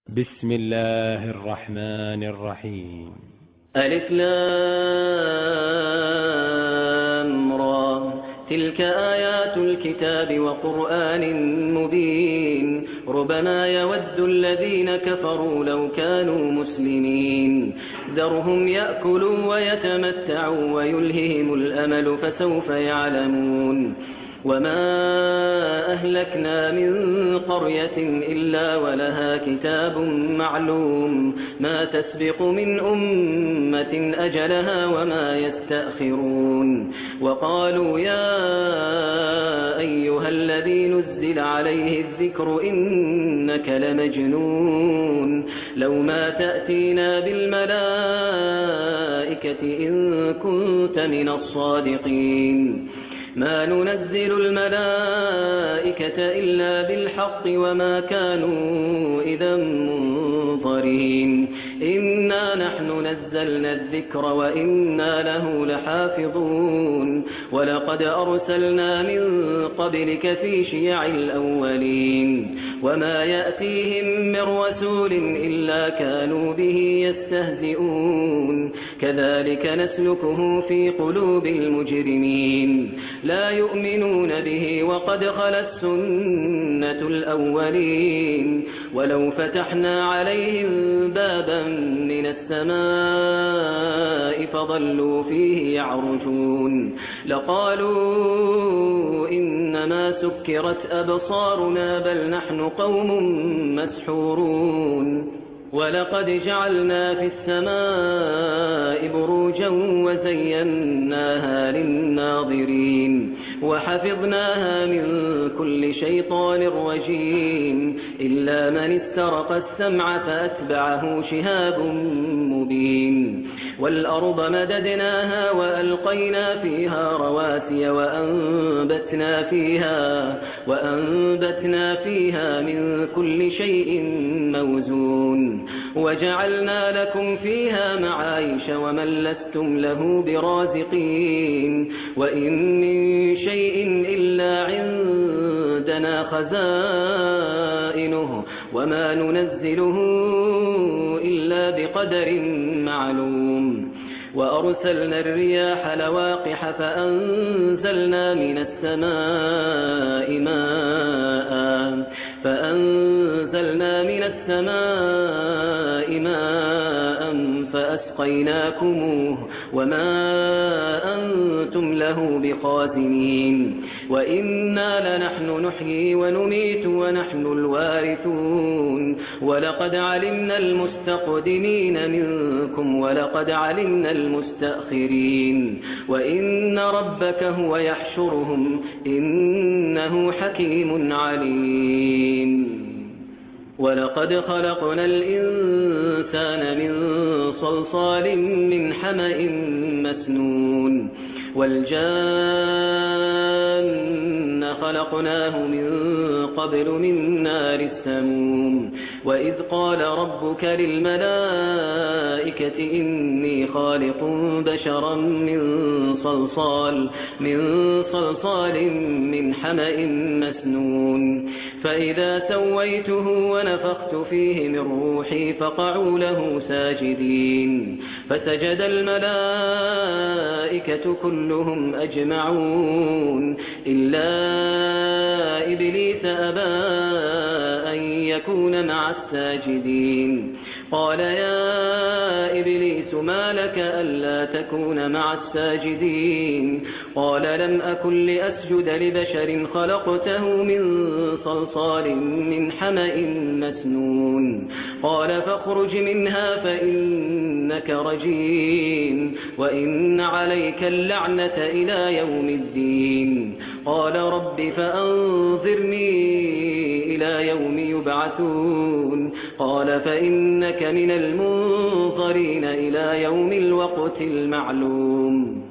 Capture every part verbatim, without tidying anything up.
بسم الله الرحمن الرحيم. ألف لام را تلك آيات الكتاب وقرآن مبين ربما يود الذين كفروا لو كانوا مسلمين ذرهم يأكلوا ويتمتعوا ويلههم الأمل فسوف يعلمون وما أهلكنا من قرية إلا ولها كتاب معلوم ما تسبق من أمة أجلها وما يستأخرون وقالوا يا أيها الذي نزل عليه الذكر إنك لمجنون لو ما تأتينا بالملائكة إن كنت من الصادقين ما ننزل الملائكة إلا بالحق وما كانوا إذا منظرين إنا نحن نزلنا الذكر وإنا له لحافظون ولقد أرسلنا من قبلك في شيع الأولين وما يأتيهم من رسول إلا كانوا به يستهزئون كذلك نسلكه في قلوب المجرمين لا يؤمنون به وقد خلت سنة الأولين ولو فتحنا عليهم بابا من السماء فظلوا فيه يعرجون لقالوا إنما سكرت أبصارنا بل نحن قوم مسحورون ولقد جعلنا في السماء بروجا وزيناها للناظرين وحفظناها من كل شيطان رجيم إلا من استرق السمع فأتبعه شهاب مبين والأرض مددناها وألقينا فيها رواسي وأنبتنا فيها وأنبتنا فيها من كل شيء موزون وجعلنا لكم فيها معايش ومن لستم له برازقين وإن من شيء إلا عندنا خزائنه وما ننزله إلا بقدر معلوم وأرسلنا الرياح لواقح فأنزلنا من السماء ماء فأنزلنا من السماء ماء فأسقيناكموه وما أنتم له بخازنين وإنا لنحن نحيي ونميت ونحن الوارثون ولقد علمنا المستقدمين منكم ولقد علمنا المستأخرين وإن ربك هو يحشرهم إنه حكيم عليم ولقد خلقنا الإنسان من صلصال من حمأ مسنون والجان خلقناه من قبل من نار السموم وإذ قال ربك للملائكة إني خالق بشرا من صلصال من صلصال من حمأ مسنون فإذا سويته ونفخت فيه من روحي فقعوا له ساجدين فسجد الملائكة كلهم أجمعون إلا إبليس أبى أن يكون مع الساجدين قال يا إبليس ما لك ألا تكون مع الساجدين قال لم أكن لأسجد لبشر خلقته من صلصال من حمأ مسنون قال فاخرج منها فإنك رجيم وإن عليك اللعنة إلى يوم الدين قال رب فأنظرني إلى يوم يبعثون قال فإنك من المنظرين إلى يوم الوقت المعلوم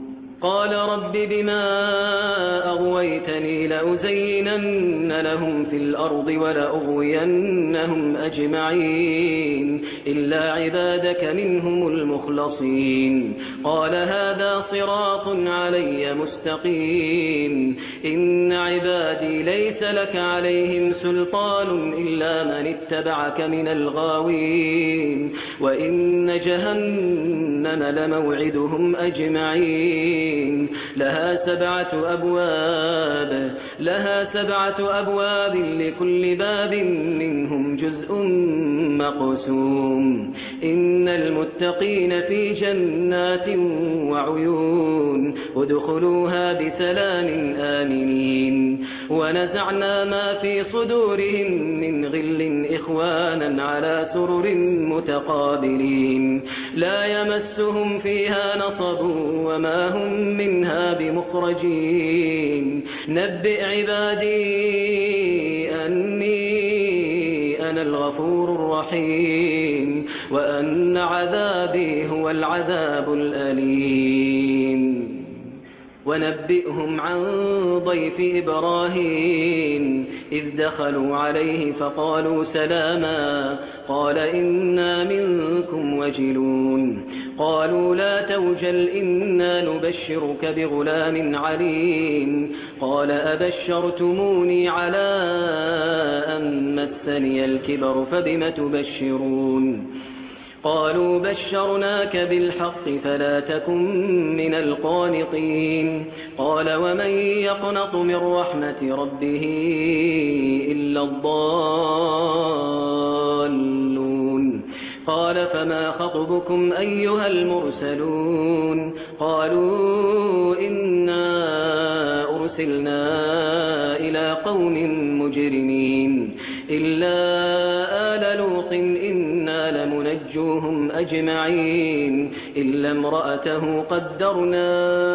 قال رب بما أغويتني لأزينن لهم في الأرض ولأغوينهم أجمعين إلا عبادك منهم المخلصين قال هذا صراط علي مستقيم إن عبادي ليس لك عليهم سلطان إلا من اتبعك من الغاوين وإن جهنم لموعدهم أجمعين لها سبعة أبواب لها سبعة أبواب لكل باب منهم جزء مقسوم إن المتقين في جنات وعيون ادخلوها بسلام آمنين ونزعنا ما في صدورهم من غل إخوانا على سرر متقابلين لا يمسهم فيها نصب وما هم منها بمخرجين نبئ عبادي أني أنا الغفور الرحيم وأن عذابي هو العذاب الأليم ونبئهم عن ضيف إبراهيم إذ دخلوا عليه فقالوا سلاما قال إنا منكم وجلون قالوا لا توجل إنا نبشرك بغلام عليم قال أبشرتموني على أن مسني الكبر فبم تبشرون قالوا بشرناك بالحق فلا تكن من القانطين قال ومن يقنط من رحمة ربه إلا الضالون قال فما خطبكم أيها المرسلون قالوا إنا أرسلنا إلى قوم مجرمين إلا آل لوط إنا لمنجوهم أجمعين إلا امرأته قدرنا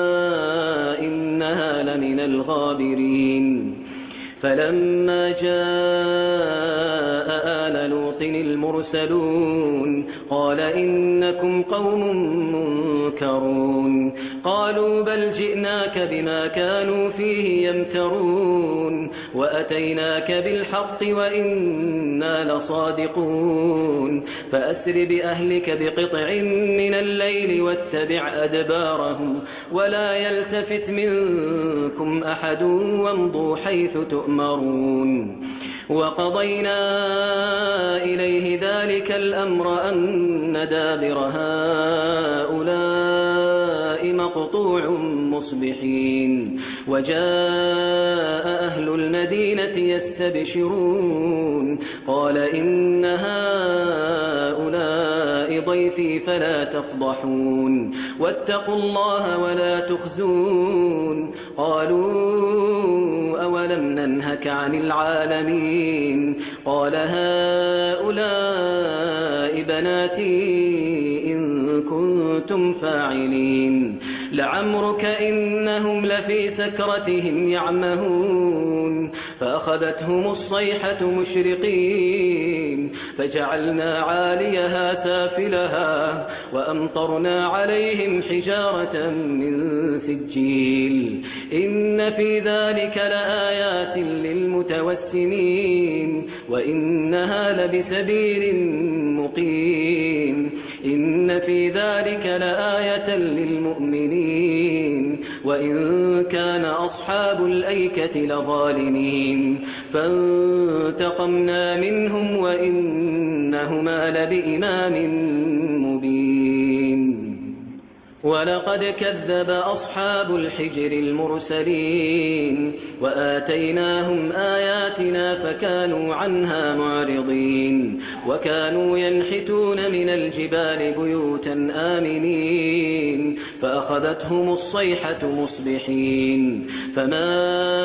إنها لمن الغابرين فلما جاء آل لوط المرسلون قال إنكم قوم منكرون قالوا بل جئناك بما كانوا فيه يمترون وأتيناك بالحق وإنا لصادقون فأسر بأهلك بقطع من الليل واتبع أدبارهم ولا يلتفت منكم أحد وامضوا حيث تؤمرون وقضينا إليه ذلك الأمر أن دابر هؤلاء مقطوع مصبحين وجاء أهل المدينة يستبشرون قال إن هؤلاء ضيفي فلا تفضحون واتقوا الله ولا تخزون قالوا أولم ننهك عن العالمين قال هؤلاء بناتي إن كنتم فاعلين لعمرك إنهم لفي سكرتهم يعمهون فأخذتهم الصيحة مشرقين فجعلنا عاليها سافلها وأمطرنا عليهم حجارة من سجيل إن في ذلك لآيات للمتوسمين وإنها لبسبيل مقيم إن في ذلك لآية للمؤمنين وإن كان أصحاب الأيكة لظالمين فانتقمنا منهم وإنهما لبإمام مبين ولقد كذب أصحاب الحجر المرسلين وآتيناهم آياتنا فكانوا عنها معرضين وكانوا ينحتون من الجبال بيوتا آمنين فأخذتهم الصيحة مصبحين فما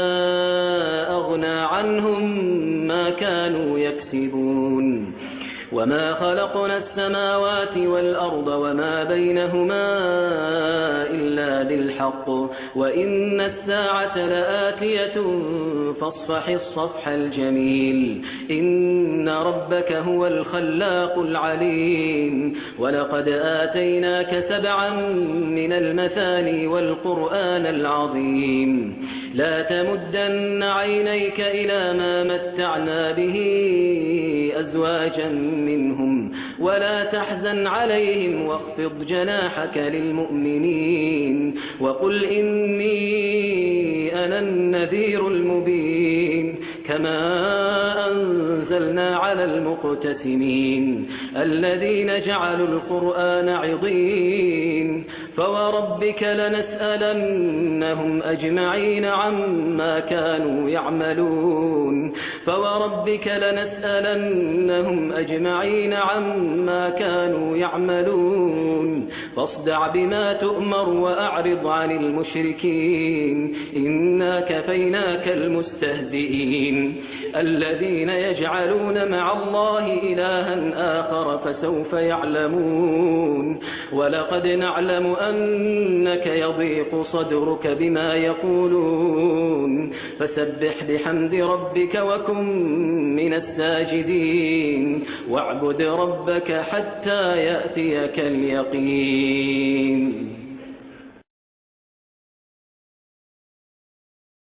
أغنى عنهم ما كانوا يكسبون وما خلقنا السماوات والأرض وما بينهما إلا بالحق وإن الساعة لآتية فاصفح الصفح الجميل إن ربك هو الخلاق العليم ولقد آتيناك سبعا من المثاني والقرآن العظيم لا تمدن عينيك إلى ما متعنا به أزواجا منهم ولا تحزن عليهم واخفض جناحك للمؤمنين وقل إني أنا النذير المبين كما أنزلنا على المقتسمين الذين جعلوا القرآن عضين فوربك لنسألنهم أجمعين عما كانوا يعملون فوربك لنسألنهم أجمعين عما كانوا يعملون فاصدع بما تؤمر وأعرض عن المشركين إنا كفيناك المستهزئين الذين يجعلون مع الله إلها آخر فسوف يعلمون ولقد نعلم أنك يضيق صدرك بما يقولون فسبح بحمد ربك وكن من الساجدين واعبد ربك حتى يأتيك اليقين